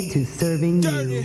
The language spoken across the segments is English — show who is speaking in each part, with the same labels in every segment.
Speaker 1: to serving you.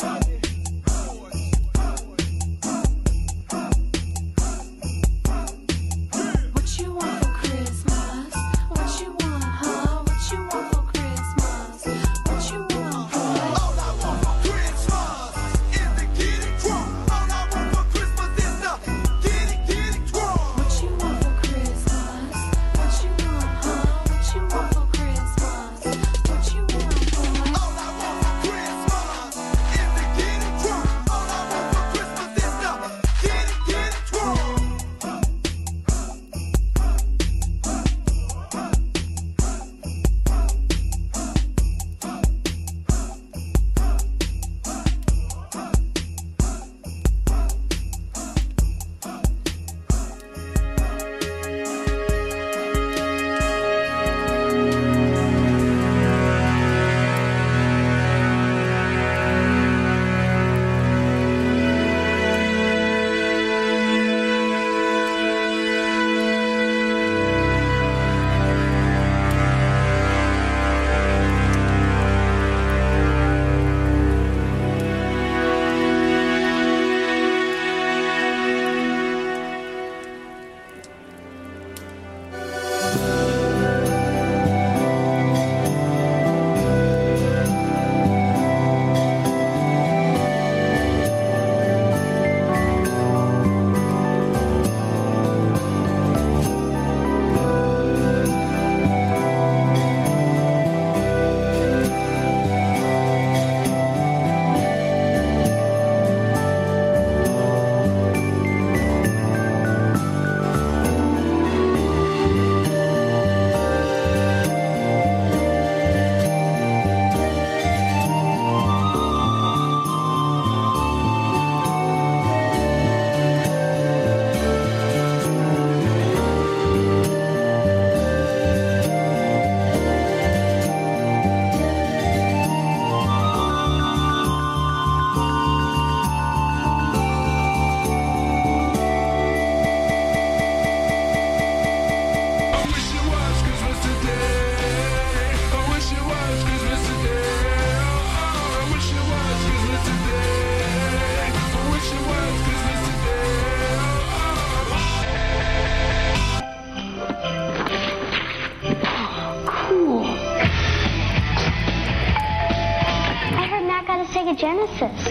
Speaker 2: Sega Genesis.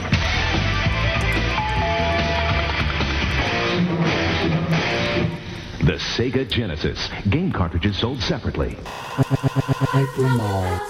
Speaker 3: The Sega Genesis. Game cartridges sold separately.
Speaker 4: Hyper Mall.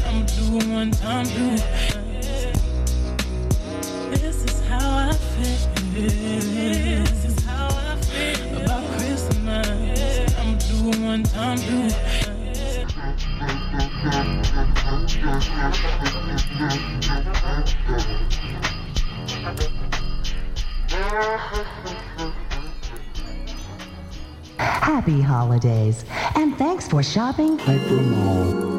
Speaker 5: This is how I feel.
Speaker 1: Happy holidays, and thanks for shopping
Speaker 4: Hypermall.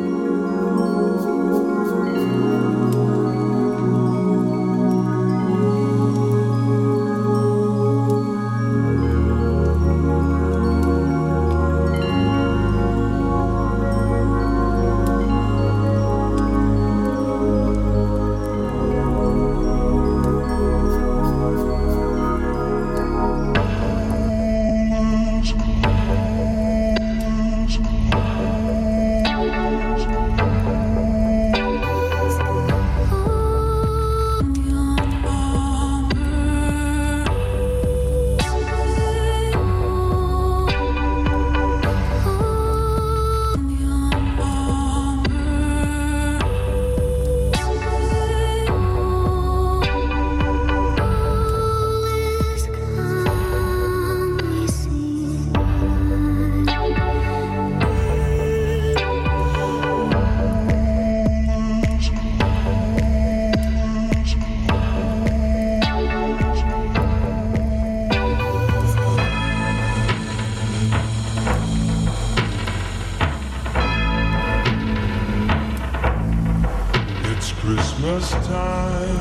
Speaker 5: Christmas time,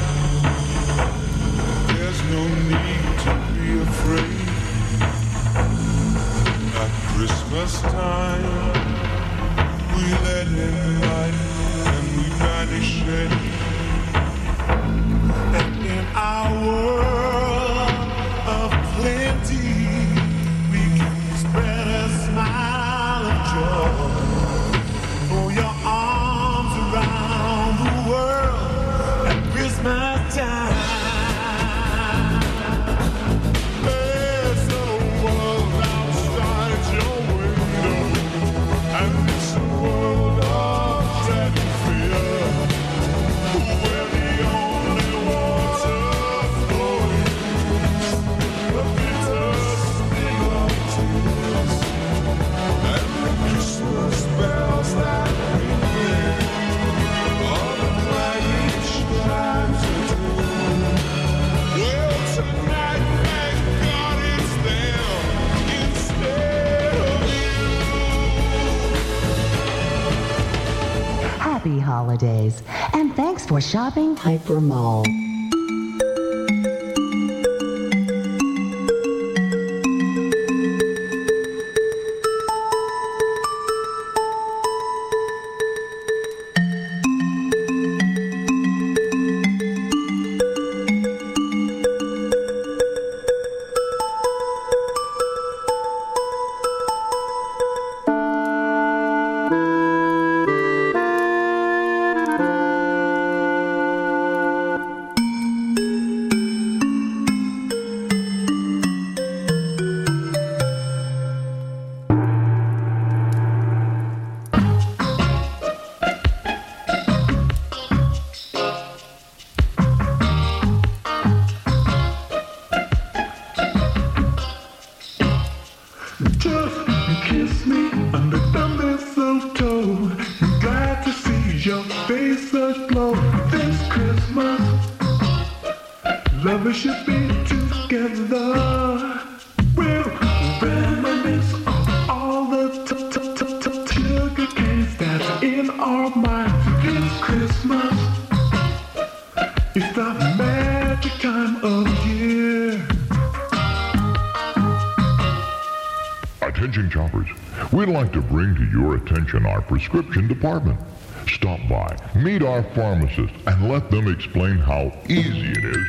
Speaker 5: there's no need to be afraid. At Christmas time, we let in light and we banish it. And in our world of plenty, we can spread a smile of joy. For your arms around the world at Christmas time. There's a world outside your window, and it's a world of dread and fear, where the only water flows, the bitter sting of tears, and the Christmas bells that ring.
Speaker 1: Happy holidays, and thanks for shopping
Speaker 4: Hypermall.
Speaker 5: Kiss me under the mistletoe. I'm glad to see your face aglow this Christmas. Lovers should be together. We'll reminisce on all the sugar canes that's in our minds. This Christmas is the magic time of year.
Speaker 6: Attention shoppers, we'd like to bring to your attention our prescription department. Stop by, meet our pharmacist, and let them explain how easy it is.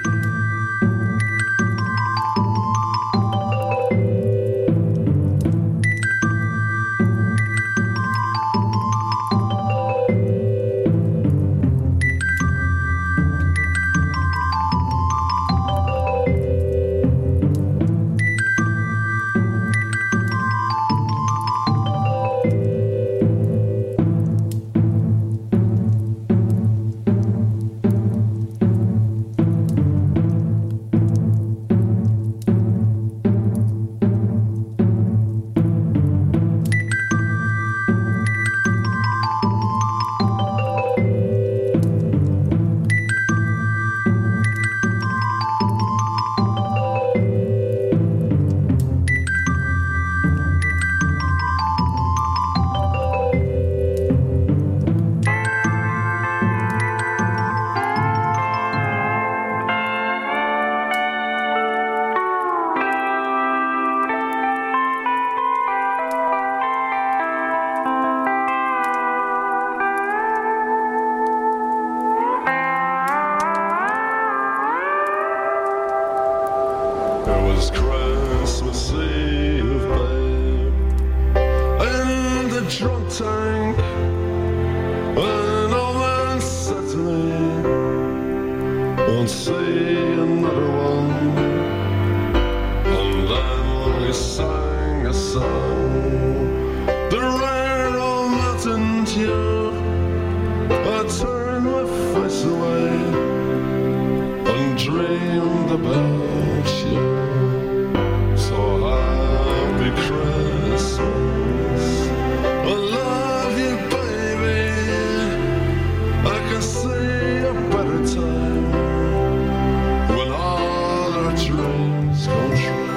Speaker 5: It was Christmas Eve, babe, in the drunk tank. An old man said to me, won't see another one. And then we sang a song, the rare old mountain tune. I turned my face away and dreamed about you. So happy Christmas, I love you, baby. I can see a better time when all our dreams come true.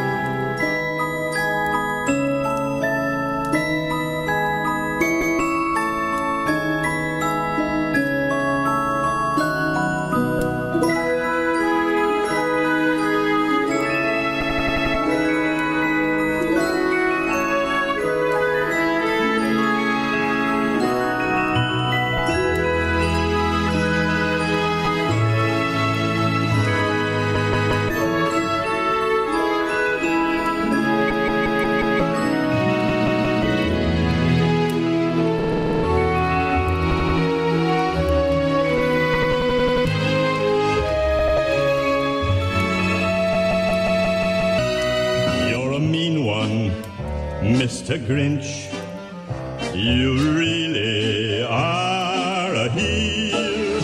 Speaker 7: Mr. Grinch, you really are a heel.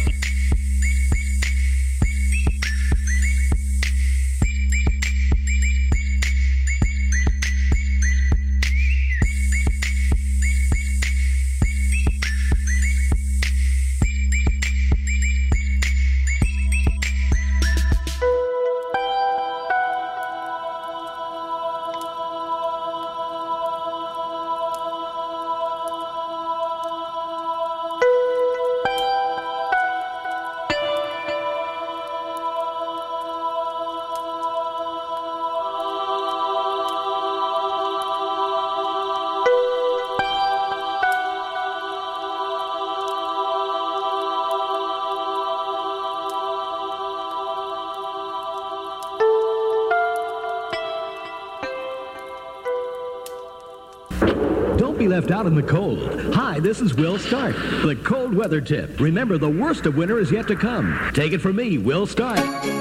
Speaker 8: Don't be left out in the cold. Hi, this is Will Stark. The cold weather tip. Remember, the worst of winter is yet to come. Take it from me, Will Stark.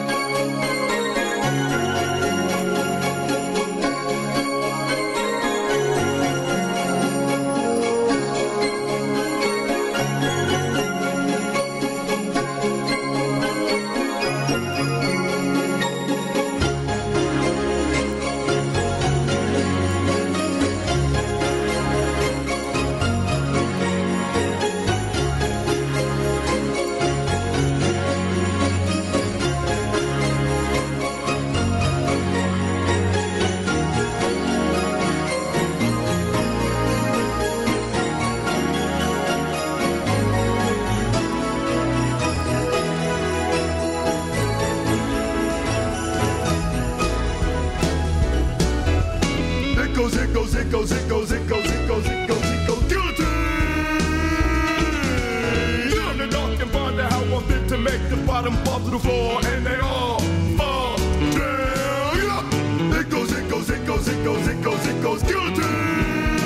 Speaker 5: To make the bottom fall to the floor, and they all fall down. It goes, it goes, it goes, it goes, it goes, it goes, guillotine.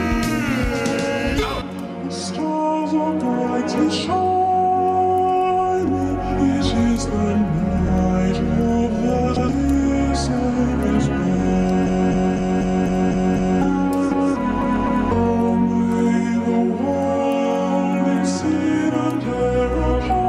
Speaker 5: The stars are brightly shining. It is the night of the dear Savior's birth. Oh, may the world exceed and terrify.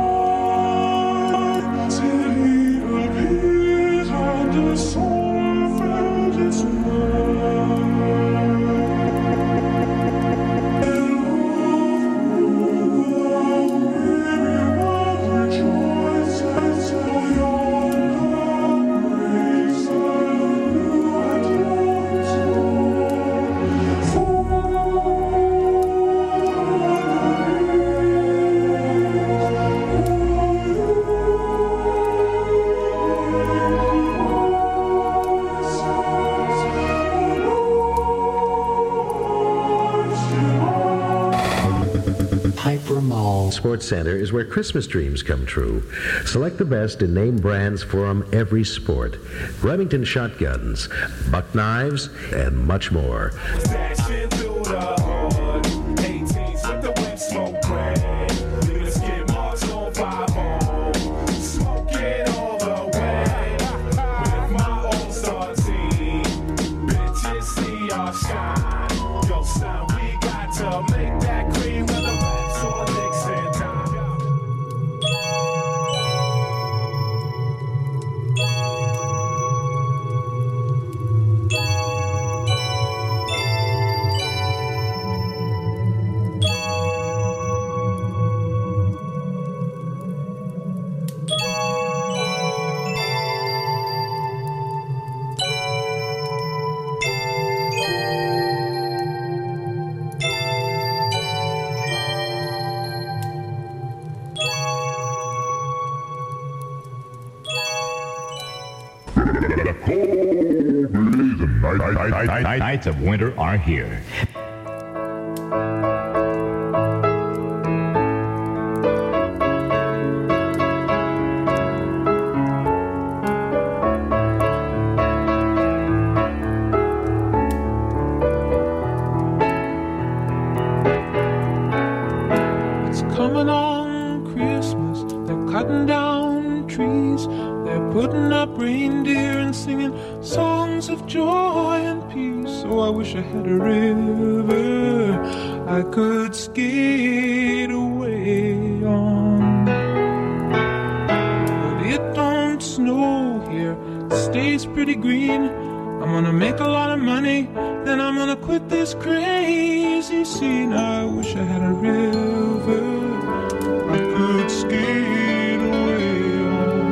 Speaker 9: Sports Center is where Christmas dreams come true. Select the best and name brands from every sport. Remington shotguns, buck knives, and much more.
Speaker 5: Dashing through the hood, 18s with the wind smoke gray. Leave the skid marks on 5-0, smoking all the way. With my all-star team, bitches see our shine. Yo, son, we got to make that cream with the raps on Knicks and time.
Speaker 6: The cold blazing
Speaker 3: Nights of winter are here.
Speaker 10: It's coming on Christmas. They're cutting down trees. They're putting up reindeer and singing songs of joy and peace. Oh, I wish I had a river I could skate away on. But it don't snow here. It stays pretty green. I'm gonna make a lot of money, then I'm gonna quit this crazy scene. I wish I had a river I could skate away on.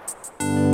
Speaker 11: Bye.